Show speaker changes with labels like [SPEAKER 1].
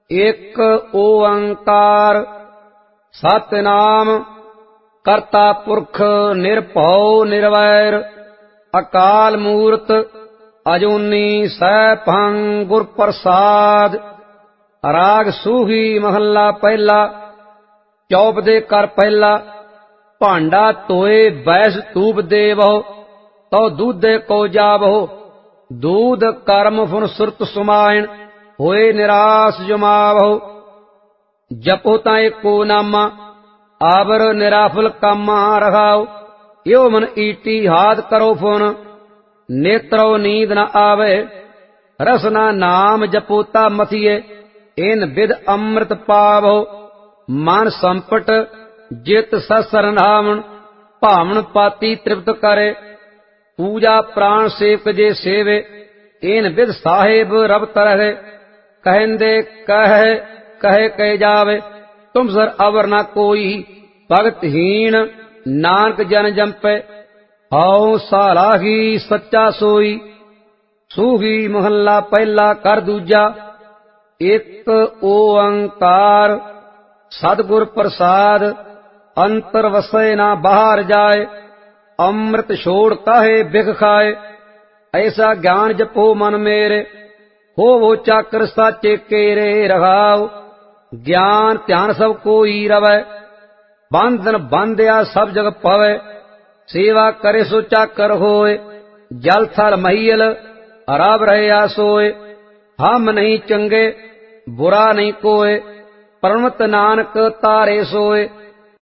[SPEAKER 1] एक ओंकार सतनाम करता पुरख निरभौ निर्वैर अकाल मूरत अजूनी सैभं गुर प्रसाद। राग सूही महला पहला। चौप दे कर पहला। भांडा धोए बैस धूप देवो तो दूधे को जावो। दूध कर्म फुन सुरत सुमायण होए निराश जमावो। जपो ताए को नामा आवर निराफल कामा रखाओ। यो मन ईटी हाथ करो फुन नेत्रो नींद न आवे। रसना नाम जपोता मथिए इन विद अमृत पावो। मन संपट जित ससर नावन भावन पाती तृप्त करे। पूजा प्राण सेवक जे सेवे इन विद साहेब रबत रहे। कहंदे कहे कहे कह जावे तुम सर अवर न कोई। भगतहीन नानक जन जंपे हौ सालाही सच्चा सोई। सूही महला पहला कर दूजा। एक ओंकार सतगुर प्रसाद अंतर वसै ना बाहर जाए। अमृत छोड़ काहे बिख खाए। ऐसा ज्ञान जपो मन मेरे हो वो चाकर साचे केरे रहाओ। ज्ञान ध्यान सब कोई रवै बंधन बांध्या सब जग पवै। सेवा करे सो चाकर होए जल थल महियल रब रहे आसोए। हम नहीं चंगे बुरा नहीं कोय परमत नानक तारे सोए।